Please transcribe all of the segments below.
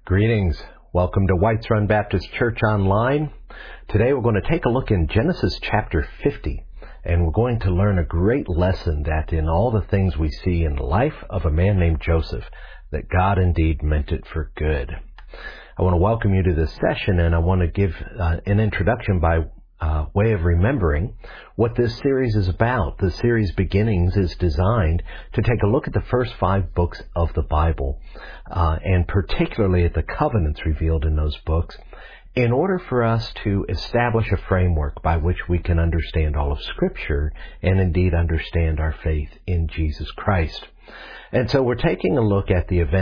Greetings. Welcome to Whites Run Baptist Church Online. Today we're going to take a look in Genesis chapter 50, and we're going to learn a great lesson that in all the things we see in the life of a man named Joseph, that God indeed meant it for good. I want to welcome you to this session, and I want to give an introduction by way of remembering what this series is about. The series Beginnings is designed to take a look at the first 5 books of the Bible, and particularly at the covenants revealed in those books, in order for us to establish a framework by which we can understand all of Scripture and indeed understand our faith in Jesus Christ. And so we're taking a look at the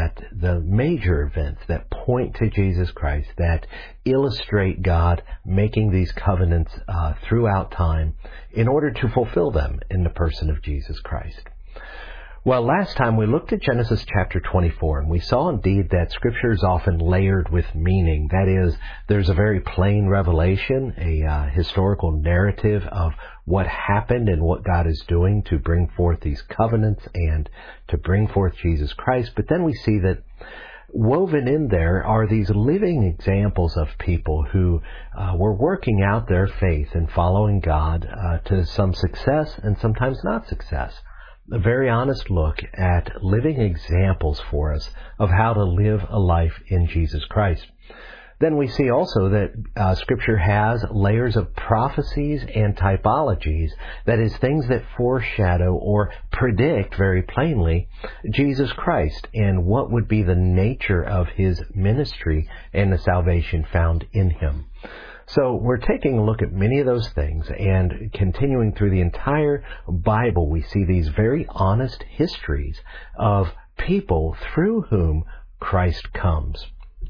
major events that point to Jesus Christ, that illustrate God making these covenants throughout time in order to fulfill them in the person of Jesus Christ. Well, last time we looked at Genesis chapter 24, and we saw indeed that Scripture is often layered with meaning. That is, there's a very plain revelation, a historical narrative of what happened and what God is doing to bring forth these covenants and to bring forth Jesus Christ. But then we see that woven in there are these living examples of people who were working out their faith and following God to some success and sometimes not success. A very honest look at living examples for us of how to live a life in Jesus Christ. Then we see also that Scripture has layers of prophecies and typologies, that is, things that foreshadow or predict very plainly Jesus Christ and what would be the nature of His ministry and the salvation found in Him. So we're taking a look at many of those things, and continuing through the entire Bible, we see these very honest histories of people through whom Christ comes.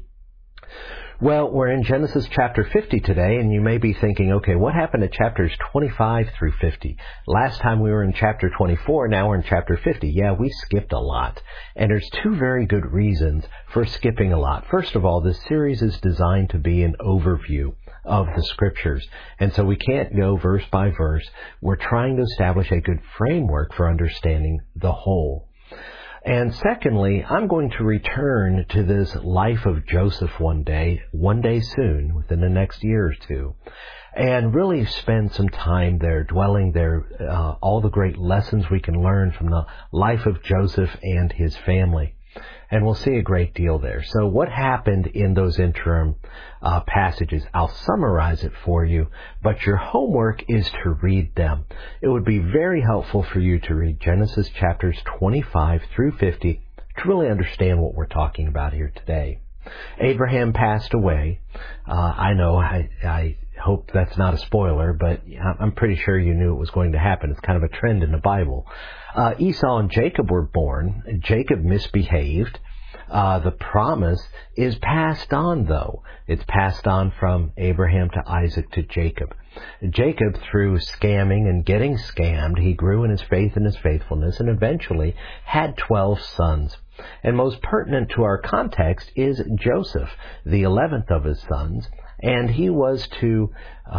Well, we're in Genesis chapter 50 today, and you may be thinking, okay, what happened to chapters 25 through 50? Last time we were in chapter 24, now we're in chapter 50. Yeah, we skipped a lot. And there's 2 very good reasons for skipping a lot. First of all, this series is designed to be an overview of the Scriptures. And so we can't go verse by verse. We're trying to establish a good framework for understanding the whole. And secondly, I'm going to return to this life of Joseph one day soon, within the next year or 2, and really spend some time there, dwelling there, all the great lessons we can learn from the life of Joseph and his family. And we'll see a great deal there. So what happened in those interim passages? I'll summarize it for you, but your homework is to read them. It would be very helpful for you to read Genesis chapters 25 through 50 to really understand what we're talking about here today. Abraham passed away. I know, I hope that's not a spoiler, but I'm pretty sure you knew it was going to happen. It's kind of a trend in the Bible. Esau and Jacob were born. Jacob misbehaved. The promise is passed on, though. It's passed on from Abraham to Isaac to Jacob. Jacob, through scamming and getting scammed, he grew in his faith and his faithfulness and eventually had 12 sons. And most pertinent to our context is Joseph, the 11th of his sons, and he was to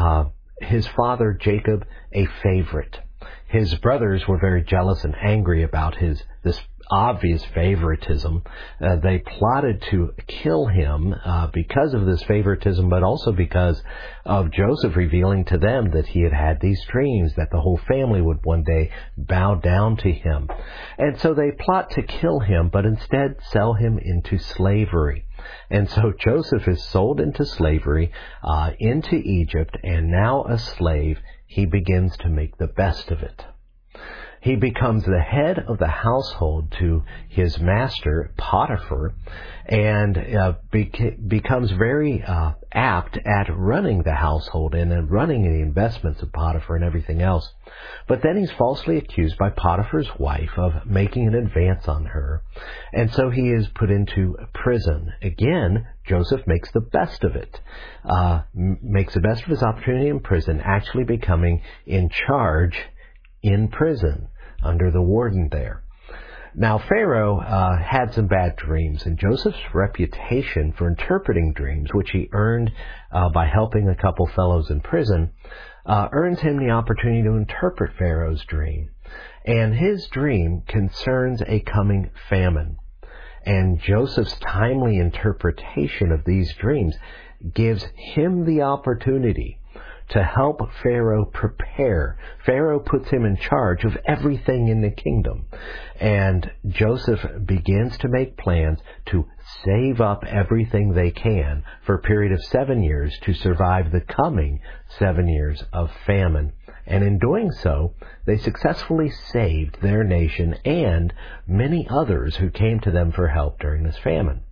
his father Jacob a favorite. His brothers were very jealous and angry about this obvious favoritism. They plotted to kill him because of this favoritism, but also because of Joseph revealing to them that he had had these dreams, that the whole family would one day bow down to him. And so they plot to kill him, but instead sell him into slavery. And so Joseph is sold into slavery, into Egypt, and now a slave, he begins to make the best of it. He becomes the head of the household to his master, Potiphar, and becomes very apt at running the household and running the investments of Potiphar and everything else. But then he's falsely accused by Potiphar's wife of making an advance on her, and so he is put into prison. Again, Joseph makes the best of it, makes the best of his opportunity in prison, actually becoming in charge in prison under the warden there. Now, Pharaoh had some bad dreams, and Joseph's reputation for interpreting dreams, which he earned by helping a couple fellows in prison, earns him the opportunity to interpret Pharaoh's dream. And his dream concerns a coming famine. And Joseph's timely interpretation of these dreams gives him the opportunity to help Pharaoh prepare. Pharaoh puts him in charge of everything in the kingdom. And Joseph begins to make plans to save up everything they can for a period of 7 years to survive the coming 7 years of famine. And in doing so, they successfully saved their nation and many others who came to them for help during this famine.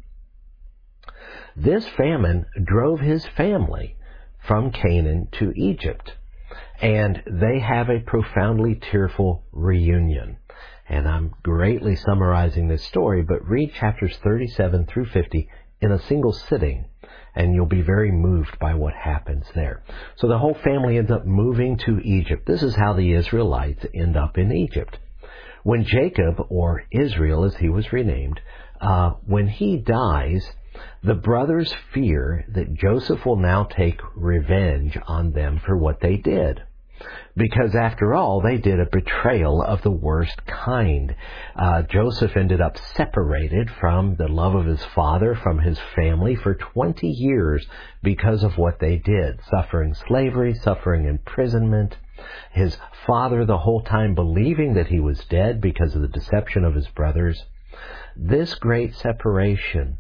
This famine drove his family from Canaan to Egypt, and they have a profoundly tearful reunion. And I'm greatly summarizing this story, but read chapters 37 through 50 in a single sitting, and you'll be very moved by what happens there. So the whole family ends up moving to Egypt. This is how the Israelites end up in Egypt. When Jacob, or Israel as he was renamed, when he dies, the brothers fear that Joseph will now take revenge on them for what they did. Because after all, they did a betrayal of the worst kind. Joseph ended up separated from the love of his father, from his family for 20 years because of what they did. Suffering slavery, suffering imprisonment. His father the whole time believing that he was dead because of the deception of his brothers. This great separation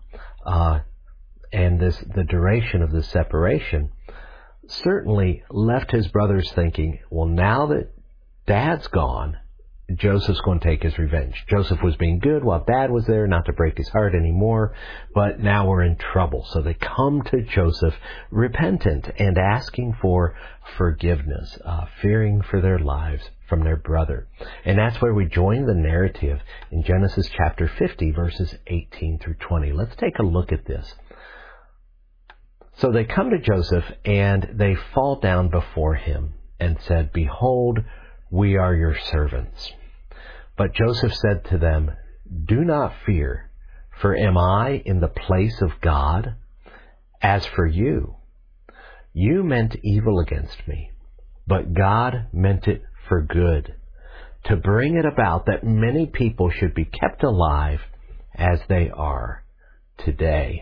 and the duration of the separation certainly left his brothers thinking, well, now that Dad's gone, Joseph's going to take his revenge. Joseph was being good while Dad was there, not to break his heart anymore, but now we're in trouble. So they come to Joseph repentant and asking for forgiveness, fearing for their lives from their brother. And that's where we join the narrative in Genesis chapter 50, verses 18 through 20. Let's take a look at this. So they come to Joseph, and they fall down before him and said, "Behold, we are your servants." But Joseph said to them, "Do not fear, for am I in the place of God? As for you, you meant evil against me, but God meant it for good, to bring it about that many people should be kept alive as they are today."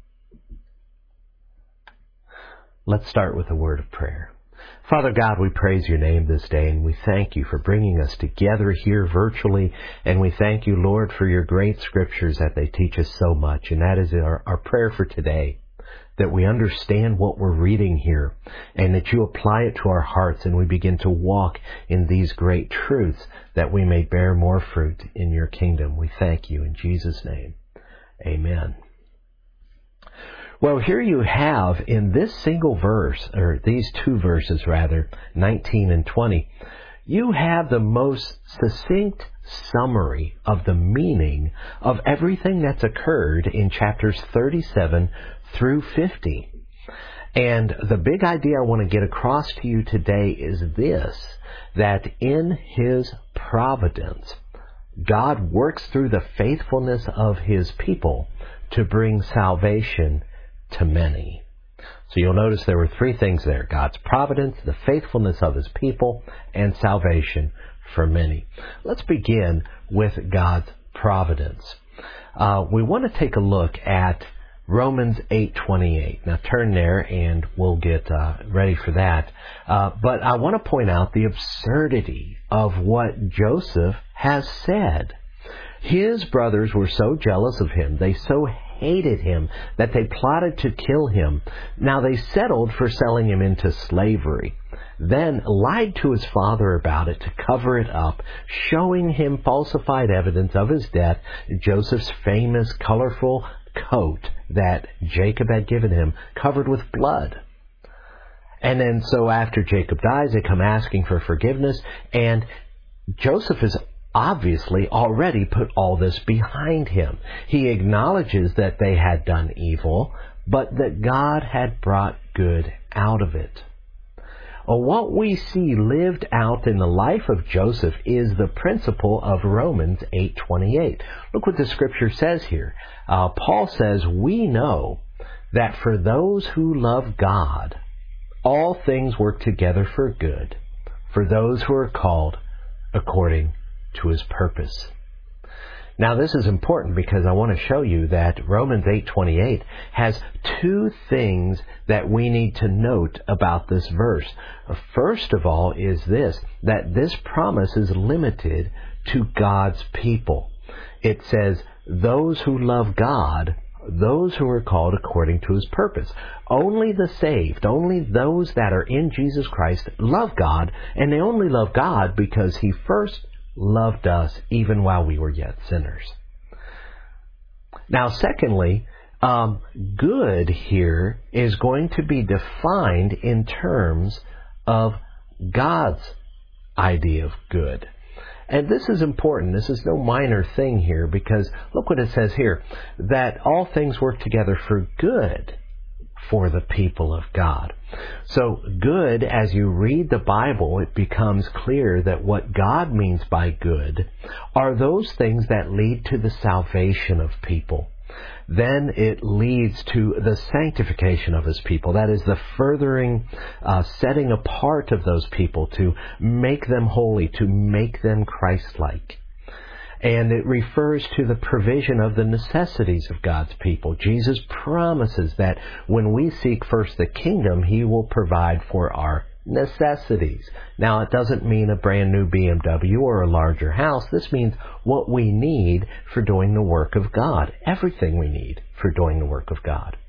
Let's start with a word of prayer. Father God, we praise your name this day, and we thank you for bringing us together here virtually, and we thank you, Lord, for your great scriptures that they teach us so much, and that is our prayer for today, that we understand what we're reading here, and that you apply it to our hearts, and we begin to walk in these great truths, that we may bear more fruit in your kingdom. We thank you in Jesus' name. Amen. Well, here you have in this single verse, or these two verses rather, 19 and 20, you have the most succinct summary of the meaning of everything that's occurred in chapters 37 through 50. And the big idea I want to get across to you today is this, that in His providence, God works through the faithfulness of His people to bring salvation to many. So you'll notice there were three things there: God's providence, the faithfulness of His people, and salvation for many. Let's begin with God's providence. We want to take a look at Romans 8:28. Now turn there and we'll get ready for that. But I want to point out the absurdity of what Joseph has said. His brothers were so jealous of him, they so hated him, that they plotted to kill him. Now they settled for selling him into slavery, then lied to his father about it to cover it up, showing him falsified evidence of his death, Joseph's famous colorful coat that Jacob had given him, covered with blood. And then so after Jacob dies, they come asking for forgiveness, and Joseph is obviously already put all this behind him. He acknowledges that they had done evil, but that God had brought good out of it. What we see lived out in the life of Joseph is the principle of Romans 8:28. Look what the scripture says here. Paul says, "We know that for those who love God, all things work together for good, for those who are called according to His purpose." Now this is important because I want to show you that Romans 8:28 has two things that we need to note about this verse. First of all is this, that this promise is limited to God's people. It says, those who love God, those who are called according to His purpose. Only the saved, only those that are in Jesus Christ love God, and they only love God because He first loved us even while we were yet sinners. Now, secondly, good here is going to be defined in terms of God's idea of good. And this is important. This is no minor thing here, because look what it says here, that all things work together for good for the people of God. So good, as you read the Bible, it becomes clear that what God means by good are those things that lead to the salvation of people. Then it leads to the sanctification of His people. That is the furthering, setting apart of those people to make them holy, to make them Christ-like. And it refers to the provision of the necessities of God's people. Jesus promises that when we seek first the kingdom, He will provide for our necessities. Now, it doesn't mean a brand new BMW or a larger house. This means what we need for doing the work of God. Everything we need for doing the work of God.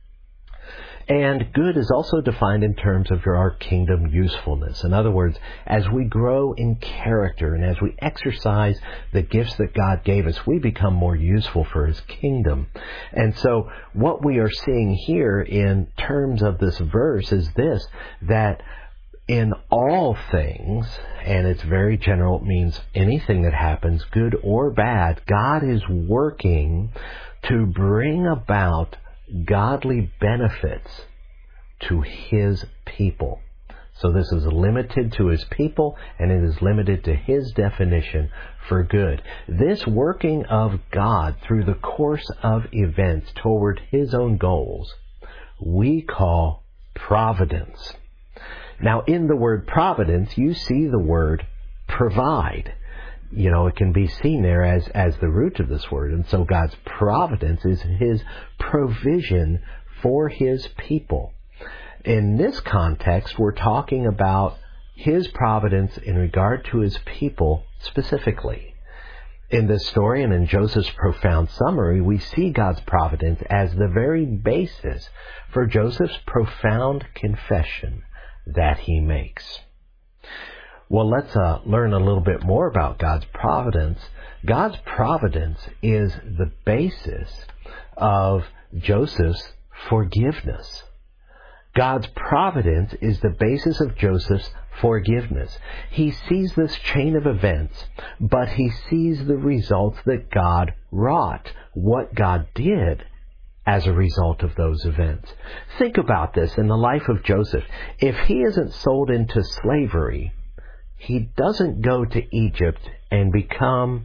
And good is also defined in terms of our kingdom usefulness. In other words, as we grow in character and as we exercise the gifts that God gave us, we become more useful for His kingdom. And so what we are seeing here in terms of this verse is this, that in all things, and it's very general, it means anything that happens, good or bad, God is working to bring about godly benefits to His people. So this is limited to His people, and it is limited to His definition for good. This working of God through the course of events toward His own goals, we call providence. Now, in the word providence, you see the word provide. You know, it can be seen there as the root of this word. And so God's providence is His provision for His people. In this context, we're talking about His providence in regard to His people specifically. In this story and in Joseph's profound summary, we see God's providence as the very basis for Joseph's profound confession that he makes. Well, let's learn a little bit more about God's providence. God's providence is the basis of Joseph's forgiveness. God's providence is the basis of Joseph's forgiveness. He sees this chain of events, but he sees the results that God wrought, what God did as a result of those events. Think about this in the life of Joseph. If he isn't sold into slavery, he doesn't go to Egypt and become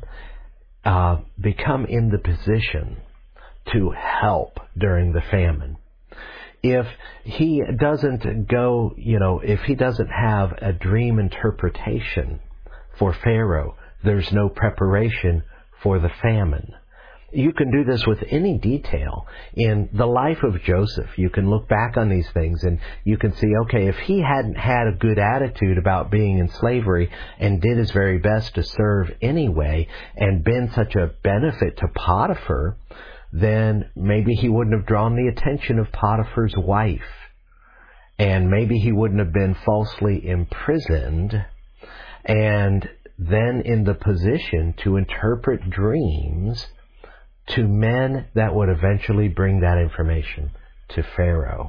in the position to help during the famine. If he doesn't go, if he doesn't have a dream interpretation for Pharaoh, there's no preparation for the famine. You can do this with any detail in the life of Joseph. You can look back on these things and you can see, okay, if he hadn't had a good attitude about being in slavery and did his very best to serve anyway and been such a benefit to Potiphar, then maybe he wouldn't have drawn the attention of Potiphar's wife. And maybe he wouldn't have been falsely imprisoned and then in the position to interpret dreams to men that would eventually bring that information to Pharaoh.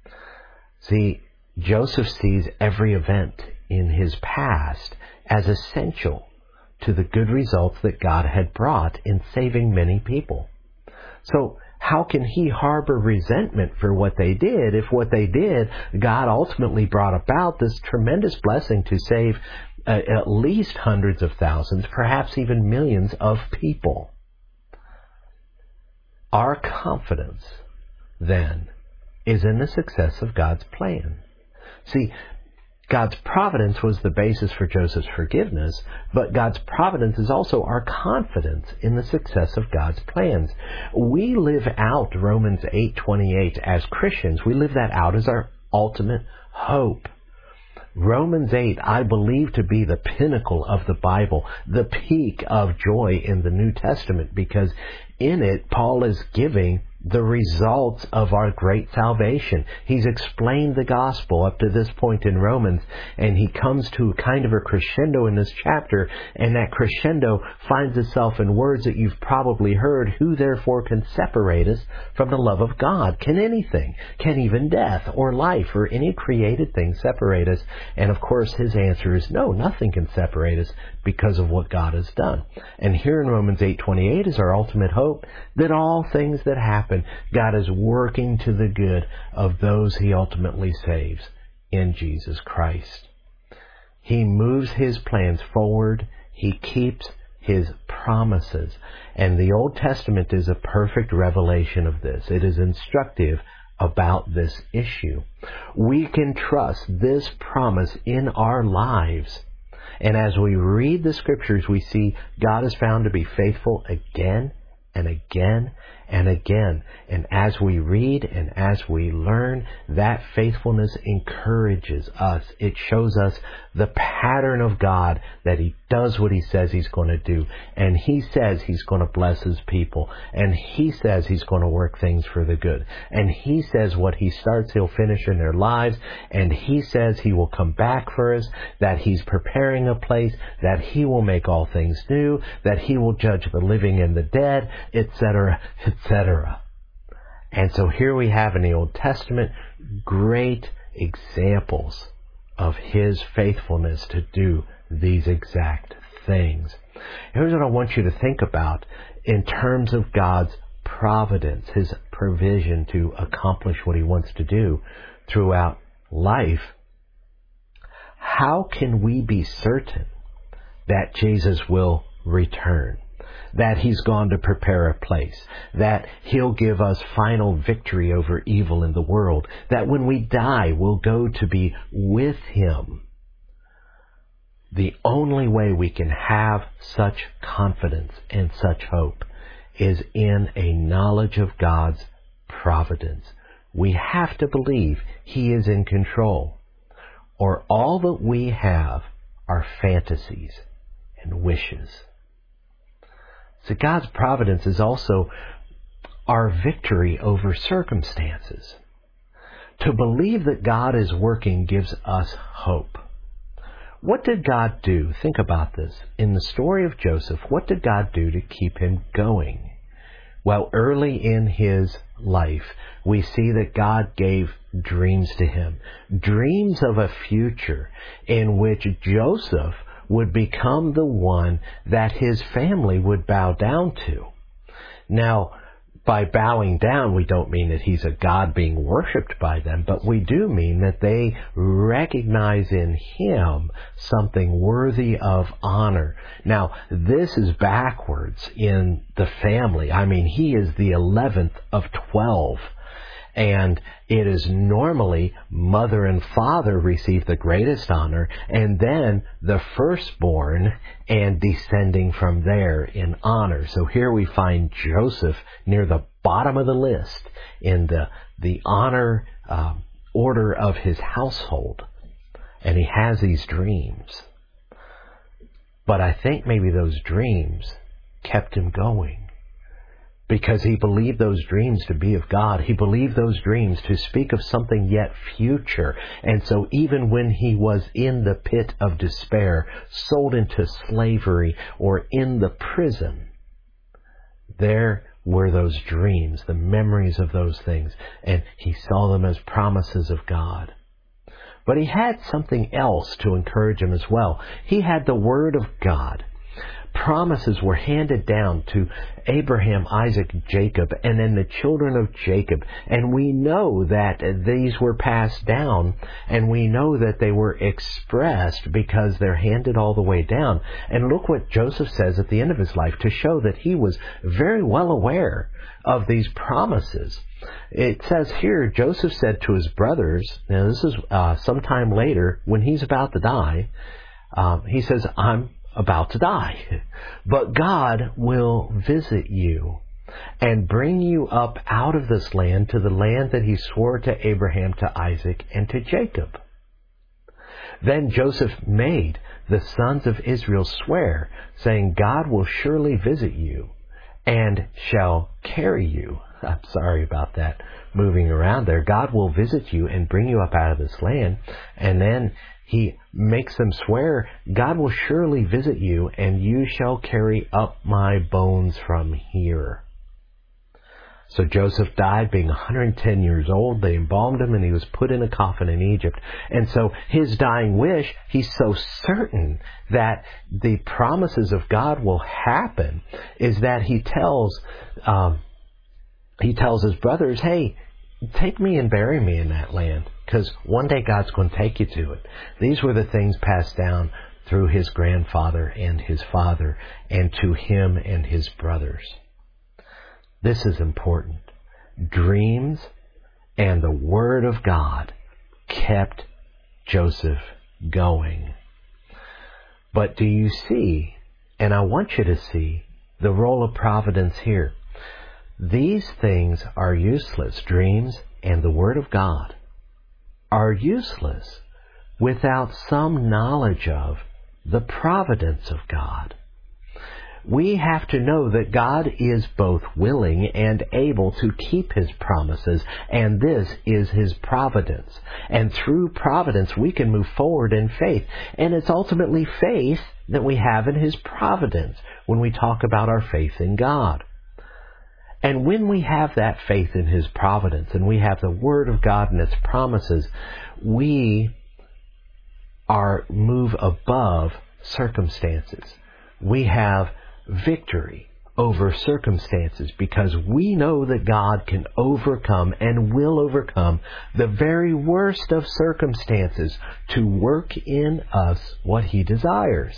See, Joseph sees every event in his past as essential to the good results that God had brought in saving many people. So how can he harbor resentment for what they did if what they did, God ultimately brought about this tremendous blessing to save at least hundreds of thousands, perhaps even millions of people? Our confidence, then, is in the success of God's plan. See, God's providence was the basis for Joseph's forgiveness, but God's providence is also our confidence in the success of God's plans. We live out Romans 8:28 as Christians. We live that out as our ultimate hope. Romans 8, I believe to be the pinnacle of the Bible, the peak of joy in the New Testament, because in it, Paul is giving the results of our great salvation. He's explained the gospel up to this point in Romans, and he comes to kind of a crescendo in this chapter, and that crescendo finds itself in words that you've probably heard: who therefore can separate us from the love of God? Can anything? Can even death or life or any created thing separate us? And of course his answer is no, nothing can separate us because of what God has done. And here in Romans 8:28 is our ultimate hope, that all things that happen, God is working to the good of those He ultimately saves in Jesus Christ. He moves His plans forward. He keeps His promises. And the Old Testament is a perfect revelation of this. It is instructive about this issue. We can trust this promise in our lives. And as we read the Scriptures, we see God is found to be faithful again and again and again. And as we read and as we learn, that faithfulness encourages us. It shows us the pattern of God, that He does what He says He's going to do. And He says He's going to bless His people. And He says He's going to work things for the good. And He says what He starts, He'll finish in their lives. And He says He will come back for us, that He's preparing a place, that He will make all things new, that He will judge the living and the dead, etc., etc. And so here we have in the Old Testament great examples of His faithfulness to do these exact things. Here's what I want you to think about in terms of God's providence, His provision to accomplish what He wants to do throughout life. How can we be certain that Jesus will return? That He's gone to prepare a place, that He'll give us final victory over evil in the world, that when we die, we'll go to be with Him. The only way we can have such confidence and such hope is in a knowledge of God's providence. We have to believe He is in control, or all that we have are fantasies and wishes. So God's providence is also our victory over circumstances. To believe that God is working gives us hope. What did God do? Think about this. In the story of Joseph, what did God do to keep him going? Well, early in his life, we see that God gave dreams to him. Dreams of a future in which Joseph would become the one that his family would bow down to. Now, by bowing down, we don't mean that he's a god being worshipped by them, but we do mean that they recognize in him something worthy of honor. Now, this is backwards in the family. I mean, he is the 11th of 12. And it is normally mother and father receive the greatest honor, and then the firstborn, and descending from there in honor. So here we find Joseph near the bottom of the list in the honor order of his household. And he has these dreams. But I think maybe those dreams kept him going, because he believed those dreams to be of God. He believed those dreams to speak of something yet future. And so even when he was in the pit of despair, sold into slavery, or in the prison, there were those dreams, the memories of those things, and he saw them as promises of God. But he had something else to encourage him as well. He had the Word of God. promises were handed down to Abraham, Isaac, Jacob, and then the children of Jacob. And we know that these were passed down, and we know that they were expressed because they're handed all the way down. And look what Joseph says at the end of his life to show that he was very well aware of these promises. It says here, Joseph said to his brothers, now this is sometime later when he's about to die, he says, I'm about to die, but God will visit you and bring you up out of this land to the land that he swore to Abraham, to Isaac, and to Jacob. Then Joseph made the sons of Israel swear, saying, God will surely visit you and shall carry you. I'm sorry about that moving around there. God will visit you and bring you up out of this land. And then he makes them swear, God will surely visit you, and you shall carry up my bones from here. So Joseph died being 110 years old. They embalmed him, and he was put in a coffin in Egypt. And so his dying wish, he's so certain that the promises of God will happen, is that he tells his brothers, hey, take me and bury me in that land, because one day God's going to take you to it. These were the things passed down through his grandfather and his father, and to him and his brothers. This is important. Dreams and the Word of God kept Joseph going. But do you see, and I want you to see, the role of providence here? These things are useless. Dreams and the Word of God are useless without some knowledge of the providence of God. We have to know that God is both willing and able to keep His promises, and this is His providence. And through providence we can move forward in faith. And it's ultimately faith that we have in His providence when we talk about our faith in God. And when we have that faith in His providence, and we have the Word of God and its promises, we move above circumstances. We have victory over circumstances because we know that God can overcome and will overcome the very worst of circumstances to work in us what He desires.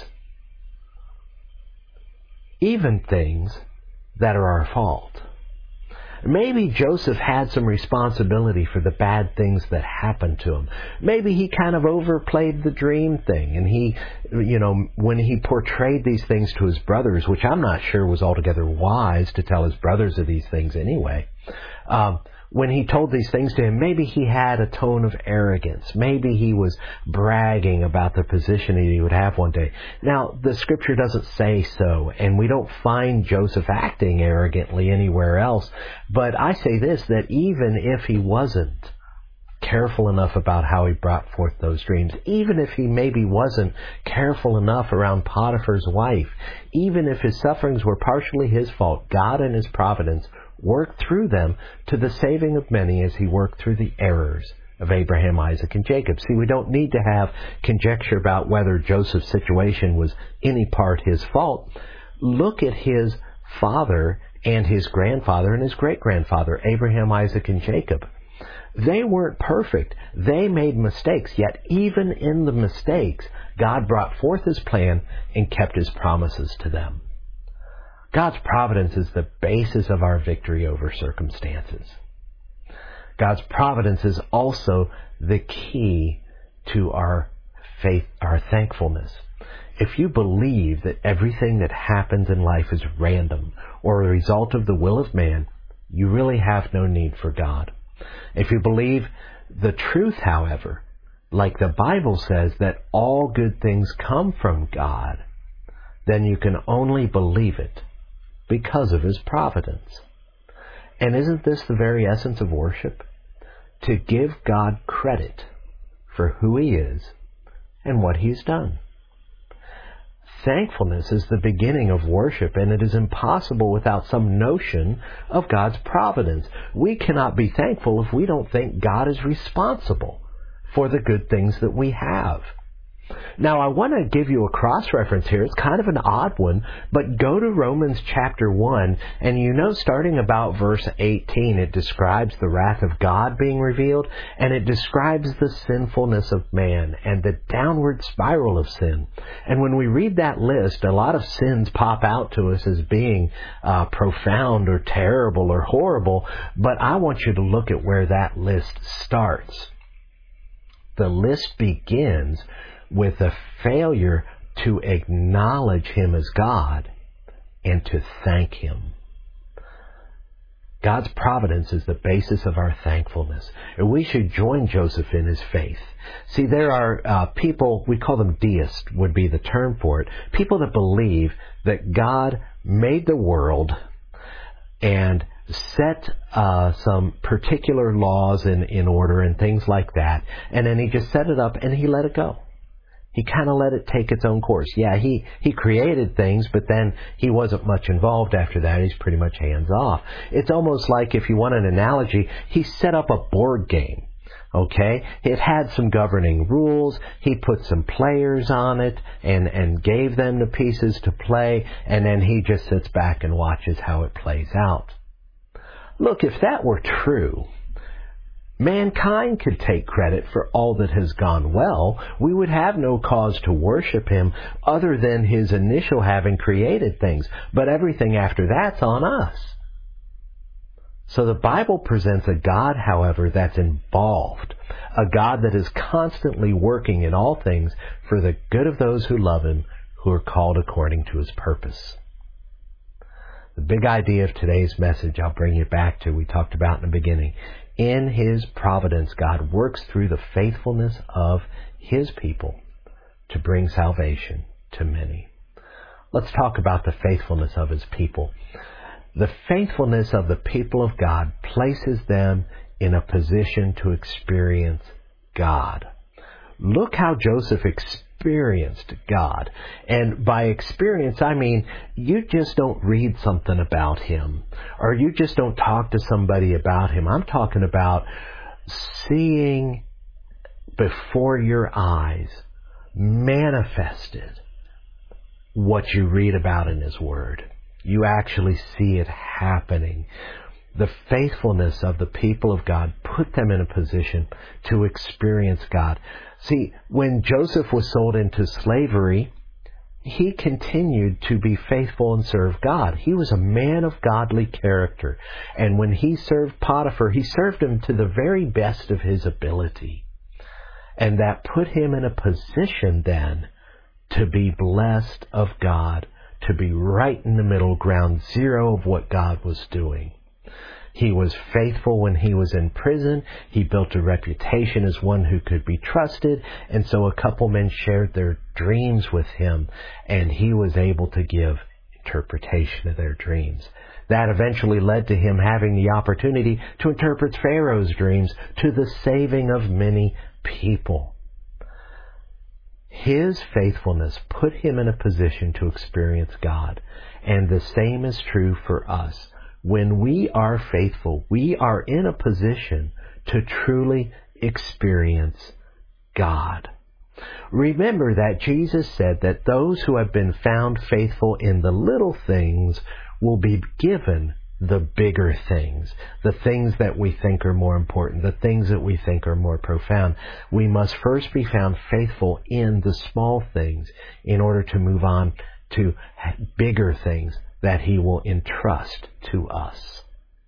Even things that are our fault. Maybe Joseph had some responsibility for the bad things that happened to him. Maybe he kind of overplayed the dream thing, and he, when he portrayed these things to his brothers, which I'm not sure was altogether wise to tell his brothers of these things anyway, when he told these things to him, maybe he had a tone of arrogance. Maybe he was bragging about the position he would have one day. Now, the Scripture doesn't say so, and we don't find Joseph acting arrogantly anywhere else. But I say this, that even if he wasn't careful enough about how he brought forth those dreams, even if he maybe wasn't careful enough around Potiphar's wife, even if his sufferings were partially his fault, God in His providence worked through them to the saving of many as He worked through the errors of Abraham, Isaac, and Jacob. See, we don't need to have conjecture about whether Joseph's situation was any part his fault. Look at his father and his grandfather and his great-grandfather, Abraham, Isaac, and Jacob. They weren't perfect. They made mistakes, yet even in the mistakes, God brought forth His plan and kept His promises to them. God's providence is the basis of our victory over circumstances. God's providence is also the key to our faith, our thankfulness. If you believe that everything that happens in life is random or a result of the will of man, you really have no need for God. If you believe the truth, however, like the Bible says that all good things come from God, then you can only believe it because of His providence. And isn't this the very essence of worship? To give God credit for who He is and what He's done. Thankfulness is the beginning of worship, and it is impossible without some notion of God's providence. We cannot be thankful if we don't think God is responsible for the good things that we have. Now, I want to give you a cross-reference here. It's kind of an odd one, but go to Romans chapter 1, and you know, starting about verse 18, it describes the wrath of God being revealed, and it describes the sinfulness of man and the downward spiral of sin. And when we read that list, a lot of sins pop out to us as being profound or terrible or horrible, but I want you to look at where that list starts. The list begins with a failure to acknowledge Him as God and to thank Him. God's providence is the basis of our thankfulness, and we should join Joseph in his faith. See, there are people, we call them deists, would be the term for it, people that believe that God made the world and set some particular laws in order and things like that, and then He just set it up and He let it go. He kind of let it take its own course. Yeah, he created things, but then He wasn't much involved after that. He's pretty much hands off. It's almost like, if you want an analogy, He set up a board game. Okay? It had some governing rules. He put some players on it and gave them the pieces to play, and then He just sits back and watches how it plays out. Look, if that were true, mankind could take credit for all that has gone well. We would have no cause to worship Him other than His initial having created things. But everything after that's on us. So the Bible presents a God, however, that's involved. A God that is constantly working in all things for the good of those who love Him, who are called according to His purpose. The big idea of today's message I'll bring you back to, we talked about in the beginning. In His providence, God works through the faithfulness of His people to bring salvation to many. Let's talk about the faithfulness of His people. The faithfulness of the people of God places them in a position to experience God. Look how Joseph experienced God. And by experience, I mean, you just don't read something about Him, or you just don't talk to somebody about Him. I'm talking about seeing before your eyes manifested what you read about in His Word. You actually see it happening. The faithfulness of the people of God put them in a position to experience God. See, when Joseph was sold into slavery, he continued to be faithful and serve God. He was a man of godly character. And when he served Potiphar, he served him to the very best of his ability. And that put him in a position then to be blessed of God, to be right in the middle, ground zero of what God was doing. He was faithful when he was in prison. He built a reputation as one who could be trusted. And so a couple men shared their dreams with him, and he was able to give interpretation of their dreams. That eventually led to him having the opportunity to interpret Pharaoh's dreams to the saving of many people. His faithfulness put him in a position to experience God. And the same is true for us. When we are faithful, we are in a position to truly experience God. Remember that Jesus said that those who have been found faithful in the little things will be given the bigger things, the things that we think are more important, the things that we think are more profound. We must first be found faithful in the small things in order to move on to bigger things that He will entrust to us.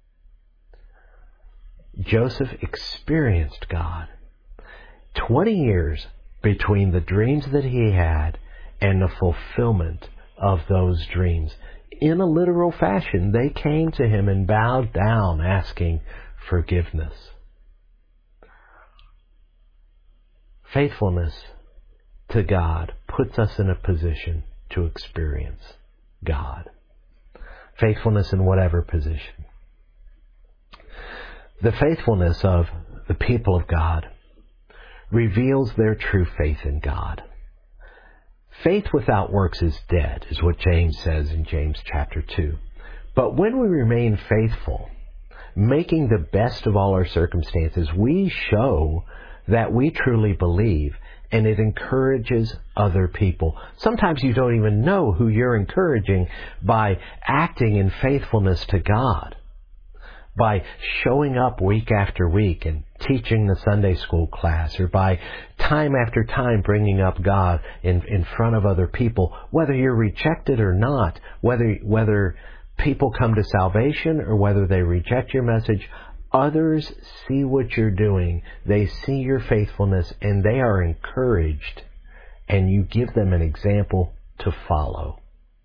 Joseph experienced God. 20 years between the dreams that he had and the fulfillment of those dreams. In a literal fashion, they came to him and bowed down, asking forgiveness. Faithfulness to God puts us in a position to experience God. Faithfulness in whatever position. The faithfulness of the people of God reveals their true faith in God. Faith without works is dead, is what James says in James chapter 2. But when we remain faithful, making the best of all our circumstances, we show that we truly believe, and it encourages other people. Sometimes you don't even know who you're encouraging by acting in faithfulness to God, by showing up week after week and teaching the Sunday school class, or by time after time bringing up God in front of other people, whether you're rejected or not, whether people come to salvation or whether they reject your message. Others see what you're doing. They see your faithfulness and they are encouraged, and you give them an example to follow.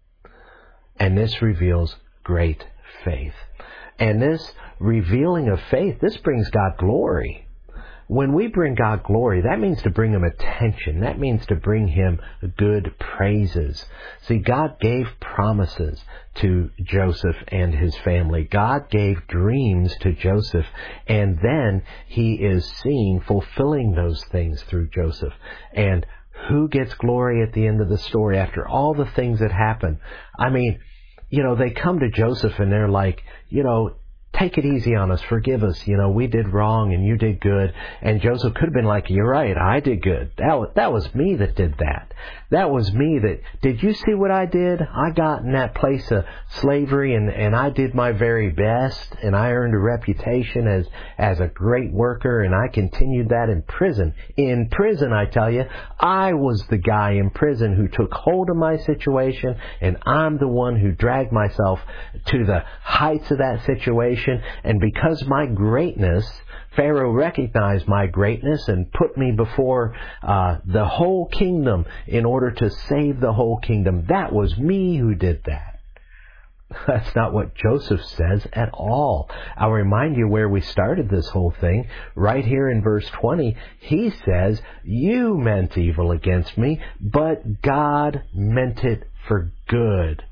And this reveals great faith. And this revealing of faith, this brings God glory. When we bring God glory, that means to bring Him attention. That means to bring Him good praises. See, God gave promises to Joseph and his family. God gave dreams to Joseph, and then he is seen fulfilling those things through Joseph. And who gets glory at the end of the story after all the things that happen? I mean, they come to Joseph and they're like, take it easy on us, forgive us, we did wrong and you did good. And Joseph could have been like, you're right, I did good. That was me that did that. That was me did you see what I did? I got in that place of slavery and I did my very best, and I earned a reputation as a great worker, and I continued that in prison. In prison, I tell you, I was the guy in prison who took hold of my situation, and I'm the one who dragged myself to the heights of that situation. And because my greatness, Pharaoh recognized my greatness and put me before the whole kingdom in order to save the whole kingdom. That was me who did that. That's not what Joseph says at all. I'll remind you where we started this whole thing. Right here in verse 20, he says, you meant evil against me, but God meant it for good.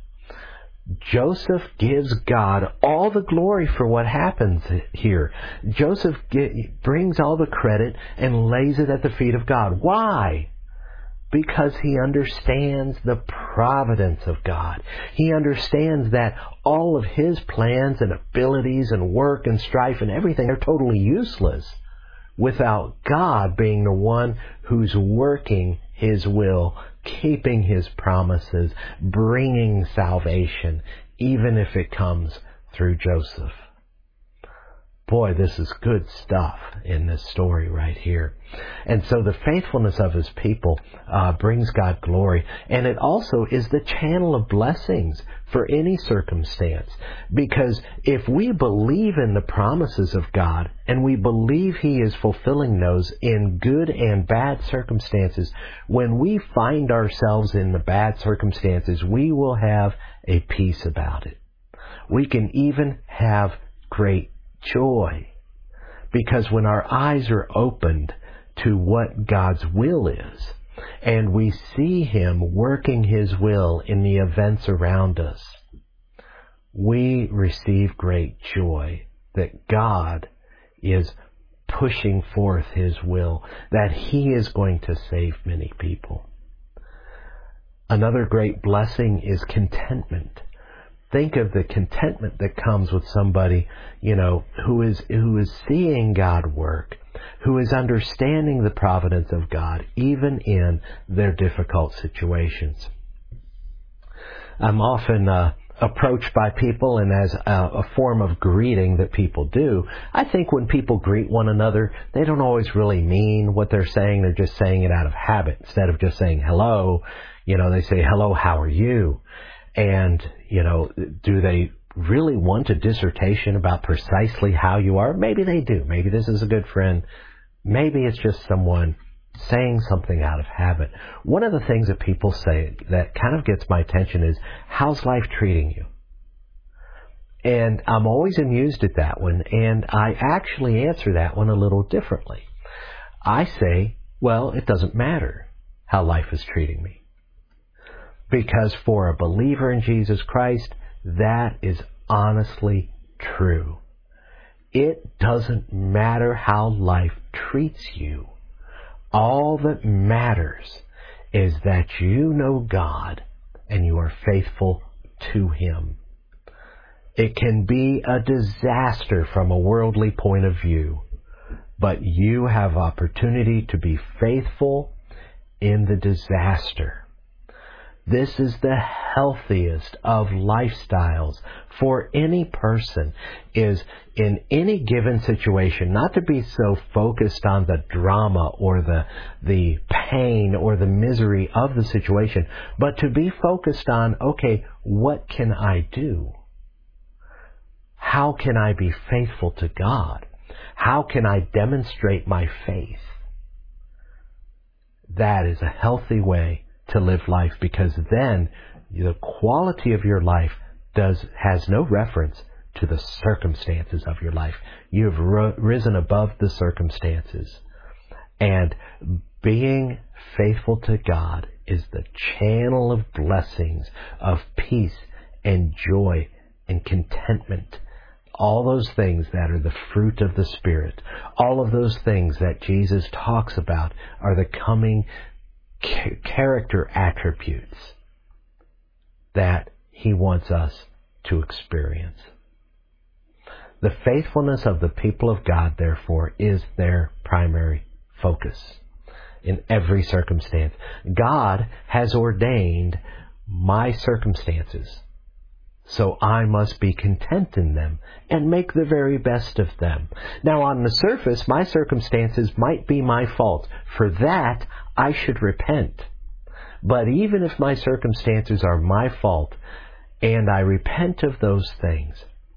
Joseph gives God all the glory for what happens here. Joseph brings all the credit and lays it at the feet of God. Why? Because he understands the providence of God. He understands that all of his plans and abilities and work and strife and everything are totally useless without God being the one who's working His will, keeping His promises, bringing salvation, even if it comes through Joseph. Boy, this is good stuff in this story right here. And so the faithfulness of His people brings God glory. And it also is the channel of blessings for any circumstance. Because if we believe in the promises of God, and we believe He is fulfilling those in good and bad circumstances, when we find ourselves in the bad circumstances, we will have a peace about it. We can even have great joy, because when our eyes are opened to what God's will is, and we see Him working His will in the events around us, we receive great joy that God is pushing forth His will, that He is going to save many people. Another great blessing is contentment. Think of the contentment that comes with somebody, who is seeing God work, who is understanding the providence of God, even in their difficult situations. I'm often approached by people, and as a form of greeting that people do, I think when people greet one another, they don't always really mean what they're saying. They're just saying it out of habit. Instead of just saying hello, they say, hello, how are you? And, do they really want a dissertation about precisely how you are? Maybe they do. Maybe this is a good friend. Maybe it's just someone saying something out of habit. One of the things that people say that kind of gets my attention is, how's life treating you? And I'm always amused at that one, and I actually answer that one a little differently. I say, well, it doesn't matter how life is treating me. Because for a believer in Jesus Christ, that is honestly true. It doesn't matter how life treats you. All that matters is that you know God and you are faithful to Him. It can be a disaster from a worldly point of view, but you have opportunity to be faithful in the disaster. This is the healthiest of lifestyles for any person, is in any given situation, not to be so focused on the drama or the pain or the misery of the situation, but to be focused on, okay, what can I do? How can I be faithful to God? How can I demonstrate my faith? That is a healthy way to live life, because then the quality of your life has no reference to the circumstances of your life. You have risen above the circumstances. And being faithful to God is the channel of blessings, of peace and joy and contentment. All those things that are the fruit of the Spirit, all of those things that Jesus talks about are the coming character attributes that He wants us to experience. The faithfulness of the people of God, therefore, is their primary focus in every circumstance. God has ordained my circumstances, so I must be content in them and make the very best of them. Now, on the surface, my circumstances might be my fault. For that, I should repent. But even if my circumstances are my fault, and I repent of those things,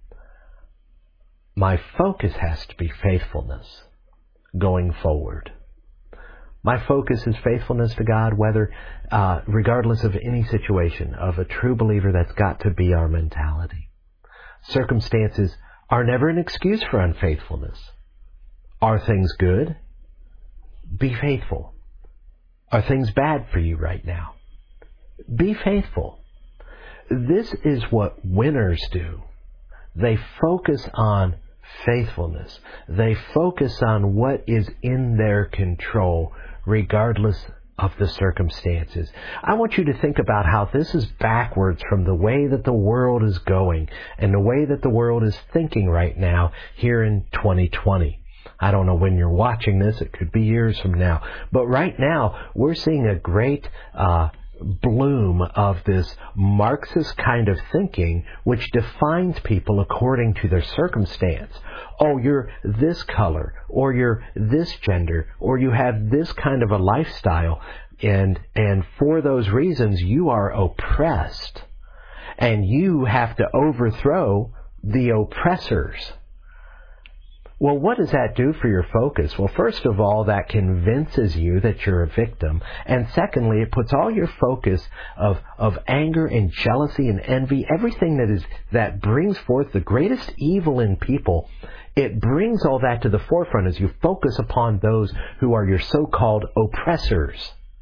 my focus has to be faithfulness going forward. My focus is faithfulness to God, whether, regardless of any situation. Of a true believer, that's got to be our mentality. Circumstances are never an excuse for unfaithfulness. Are things good? Be faithful. Are things bad for you right now? Be faithful. This is what winners do. They focus on faithfulness. They focus on what is in their control, regardless of the circumstances. I want you to think about how this is backwards from the way that the world is going and the way that the world is thinking right now here in 2020. I don't know when you're watching this. It could be years from now. But right now, we're seeing a great bloom of this Marxist kind of thinking, which defines people according to their circumstance. Oh, you're this color, or you're this gender, or you have this kind of a lifestyle, and for those reasons you are oppressed, and you have to overthrow the oppressors. Well, what does that do for your focus? Well, first of all, that convinces you that you're a victim. And secondly, it puts all your focus of anger and jealousy and envy, everything that brings forth the greatest evil in people, it brings all that to the forefront as you focus upon those who are your so-called oppressors.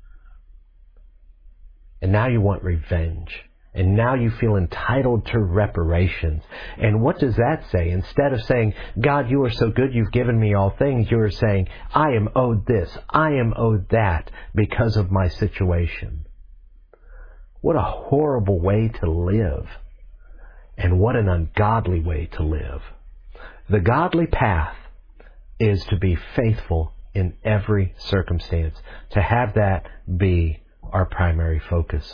And now you want revenge. And now you feel entitled to reparations. And what does that say? Instead of saying, God, you are so good, you've given me all things, you are saying, I am owed this, I am owed that because of my situation. What a horrible way to live. And what an ungodly way to live. The godly path is to be faithful in every circumstance, to have that be our primary focus.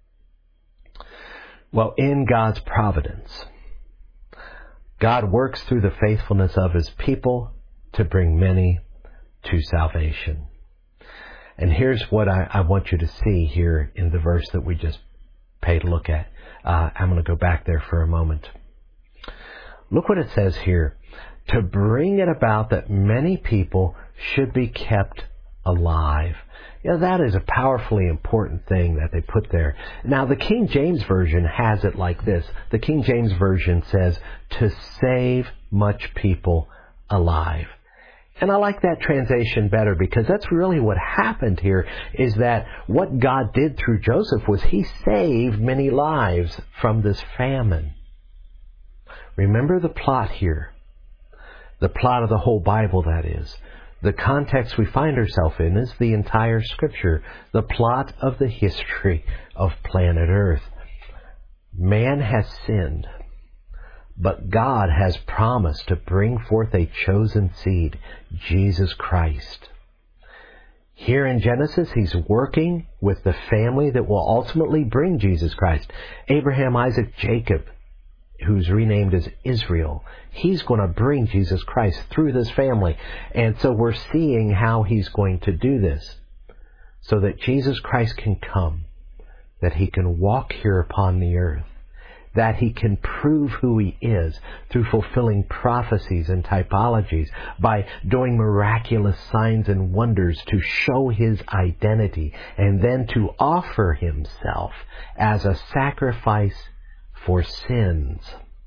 Well, in God's providence, God works through the faithfulness of His people to bring many to salvation. And here's what I want you to see here in the verse that we just paid a look at. I'm going to go back there for a moment. Look what it says here. To bring it about that many people should be kept alive. That is a powerfully important thing that they put there. Now, the King James Version has it like this. The King James Version says, to save much people alive. And I like that translation better, because that's really what happened here, is that what God did through Joseph was He saved many lives from this famine. Remember the plot here. The plot of the whole Bible, that is. The context we find ourselves in is the entire Scripture, the plot of the history of planet Earth. Man has sinned, but God has promised to bring forth a chosen seed, Jesus Christ. Here in Genesis, He's working with the family that will ultimately bring Jesus Christ. Abraham, Isaac, Jacob, who's renamed as Israel. He's going to bring Jesus Christ through this family. And so we're seeing how He's going to do this, so that Jesus Christ can come, that He can walk here upon the earth, that He can prove who He is through fulfilling prophecies and typologies, by doing miraculous signs and wonders to show His identity, and then to offer Himself as a sacrifice for sins,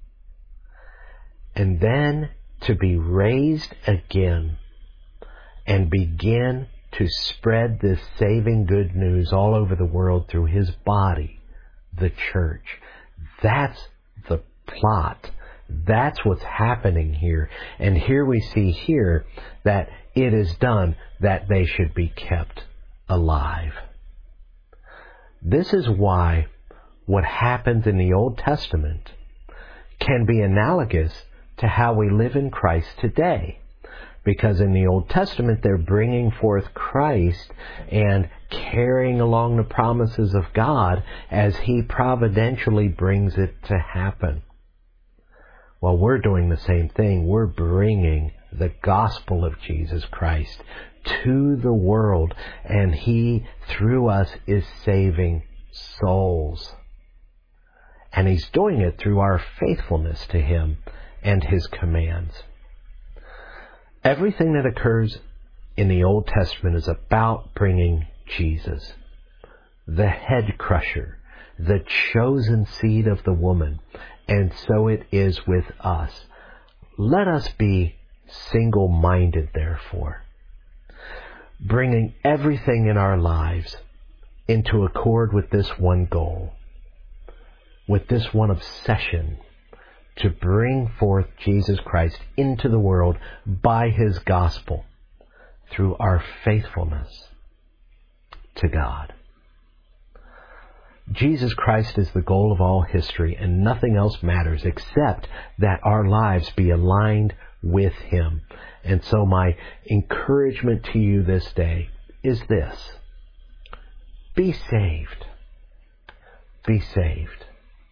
and then to be raised again and begin to spread this saving good news all over the world through His body, the church. That's the plot. That's what's happening here. And here we see here that it is done that they should be kept alive. This is why what happens in the Old Testament can be analogous to how we live in Christ today. Because in the Old Testament, they're bringing forth Christ and carrying along the promises of God as He providentially brings it to happen. Well, we're doing the same thing. We're bringing the gospel of Jesus Christ to the world, and He, through us, is saving souls. And He's doing it through our faithfulness to Him and His commands. Everything that occurs in the Old Testament is about bringing Jesus, the head crusher, the chosen seed of the woman. And so it is with us. Let us be single-minded, therefore, bringing everything in our lives into accord with this one goal, with this one obsession, to bring forth Jesus Christ into the world by His gospel through our faithfulness to God. Jesus Christ is the goal of all history, and nothing else matters except that our lives be aligned with Him. And so my encouragement to you this day is this: be saved. Be saved.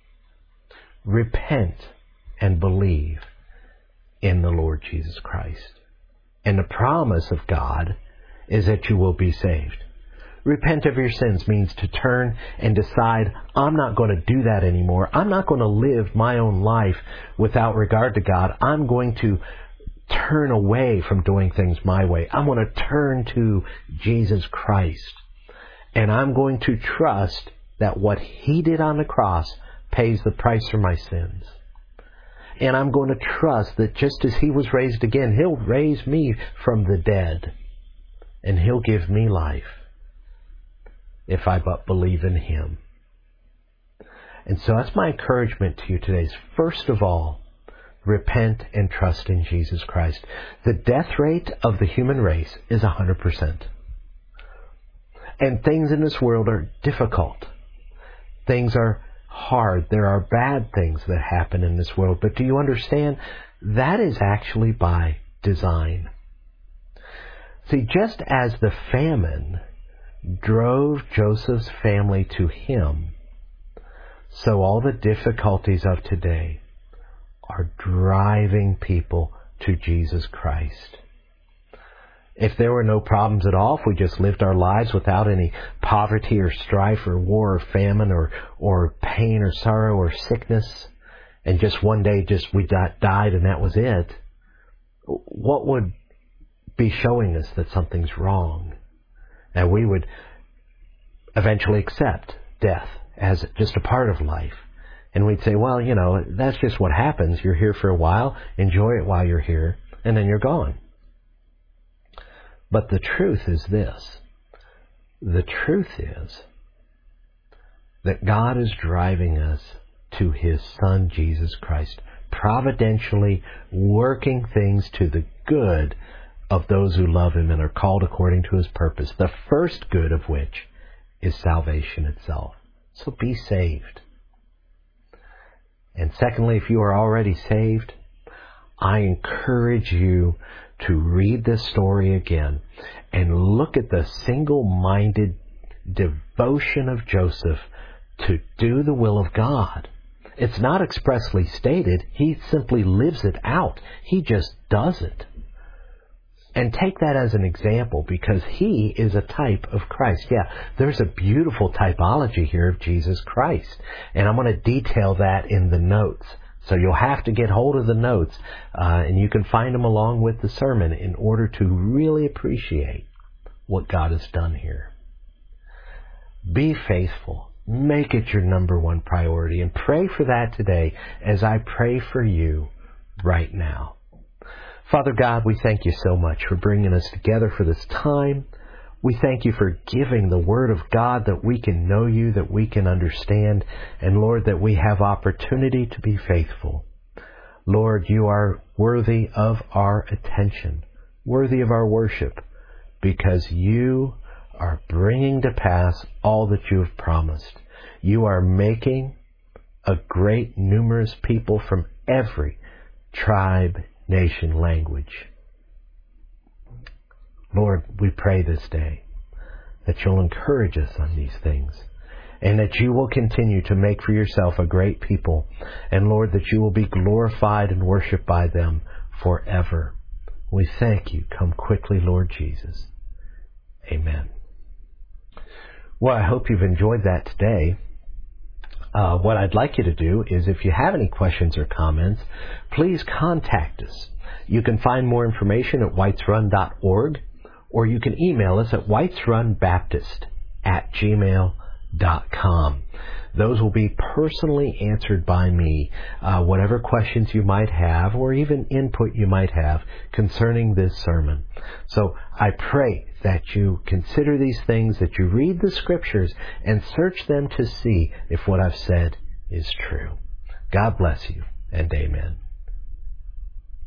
Repent and believe in the Lord Jesus Christ. And the promise of God is that you will be saved. Repent of your sins means to turn and decide, I'm not going to do that anymore. I'm not going to live my own life without regard to God. I'm going to turn away from doing things my way. I'm going to turn to Jesus Christ. And I'm going to trust that what He did on the cross pays the price for my sins. And I'm going to trust that just as He was raised again, He'll raise me from the dead. And He'll give me life if I but believe in Him. And so that's my encouragement to you today is, first of all, repent and trust in Jesus Christ. The death rate of the human race is 100%. And things in this world are difficult. Things are hard. There are bad things that happen in this world. But do you understand? That is actually by design. See, just as the famine drove Joseph's family to him, so all the difficulties of today are driving people to Jesus Christ. If there were no problems at all, if we just lived our lives without any poverty or strife or war or famine or pain or sorrow or sickness, and just one day we died and that was it, what would be showing us that something's wrong? And we would eventually accept death as just a part of life. And we'd say, well, that's just what happens. You're here for a while, enjoy it while you're here, and then you're gone. But the truth is this. The truth is that God is driving us to His Son, Jesus Christ, providentially working things to the good of those who love Him and are called according to His purpose, the first good of which is salvation itself. So be saved. And secondly, if you are already saved, I encourage you to read this story again and look at the single-minded devotion of Joseph to do the will of God. It's not expressly stated. He simply lives it out. He just does it. And take that as an example, because he is a type of Christ. Yeah, there's a beautiful typology here of Jesus Christ. And I'm going to detail that in the notes. So you'll have to get hold of the notes, and you can find them along with the sermon in order to really appreciate what God has done here. Be faithful. Make it your number one priority, and pray for that today as I pray for you right now. Father God, we thank you so much for bringing us together for this time. We thank you for giving the Word of God that we can know you, that we can understand, and Lord, that we have opportunity to be faithful. Lord, you are worthy of our attention, worthy of our worship, because you are bringing to pass all that you have promised. You are making a great, numerous people from every tribe, nation, language. Lord, we pray this day that you'll encourage us on these things, and that you will continue to make for yourself a great people, and Lord, that you will be glorified and worshiped by them forever. We thank you. Come quickly, Lord Jesus. Amen. Well, I hope you've enjoyed that today. What I'd like you to do is, if you have any questions or comments, please contact us. You can find more information at whitesrun.org, or you can email us at whitesrunbaptist@gmail.com. Those will be personally answered by me, whatever questions you might have or even input you might have concerning this sermon. So I pray that you consider these things, that you read the Scriptures and search them to see if what I've said is true. God bless you, and amen.